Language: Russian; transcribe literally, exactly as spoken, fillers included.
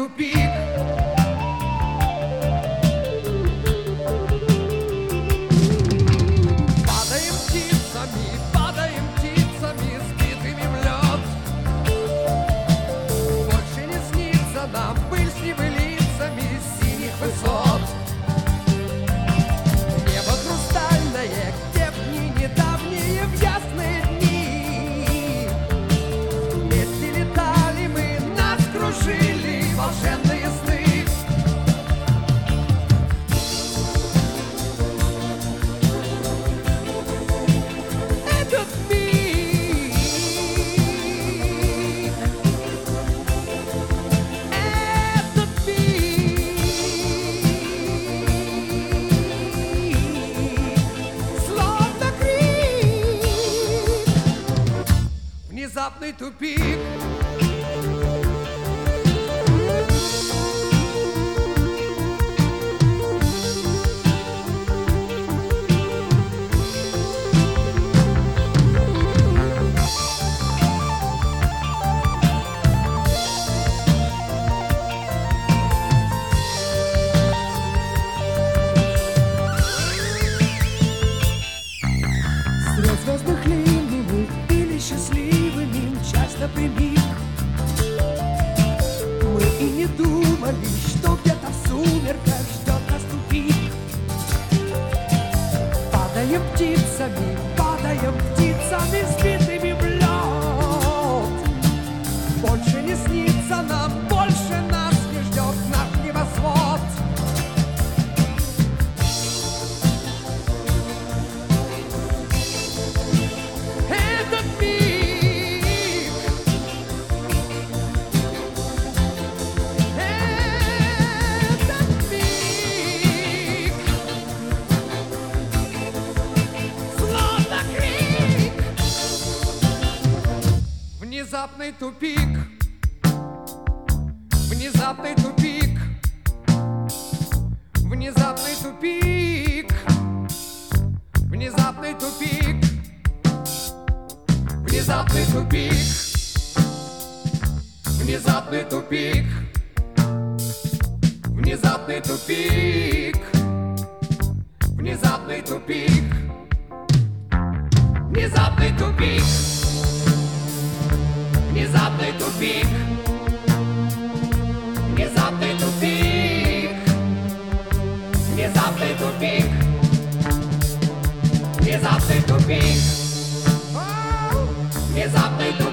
тупик. Падаем птицами, падаем птицами, сбитыми в лед. Больше не снится нам пыль с небылицами синих высот. Небо хрустальное, где в дни недавние, в ясные дни. Вместе летали мы, нас кружили волшебные сны. Этот миг, этот миг, словно крик, внезапный тупик. Средь звездных линий мы были счастливыми, мчась напрямик. Мы и не думали, что где-то в сумерках ждет нас тупик. Падаем птицами, падаем птицами, сбитыми в лед. Больше не снится нам, больше нас не ждет наш небосвод. Этот миг, этот миг, словно крик, внезапный тупик, внезапный тупик, внезапный тупик, внезапный тупик. Внезапный тупик, внезапный тупик, внезапный тупик, внезапный тупик, внезапный тупик, внезапный тупик, внезапный тупик, внезапный тупик, внезапный тупик. Внезапный тупик.